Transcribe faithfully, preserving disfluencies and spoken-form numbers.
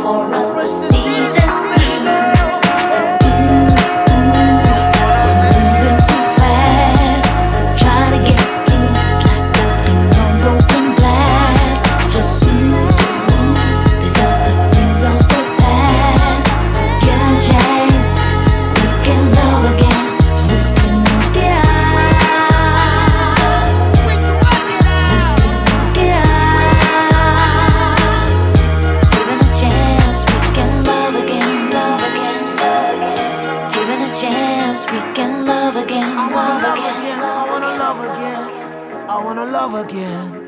for us to see this through. Moving too fast, trying to get through like walking on broken glass. Just soon, these are the things of the past. Give it a chance, we can love again. We can work it out. We can work it out. Give it a chance, we can love again. Love again, love again. Give it a chance, we can love again. I wanna love again. I wanna love again. I wanna love again.